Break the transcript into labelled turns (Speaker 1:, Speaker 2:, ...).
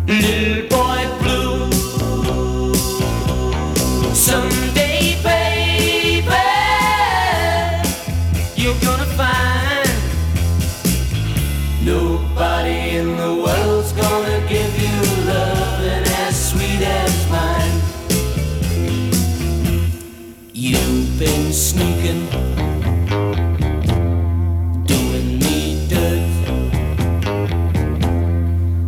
Speaker 1: Little boy blue, someday, baby, you're gonna find nobody in the world's gonna give you loving as sweet as mine. You've been sneaking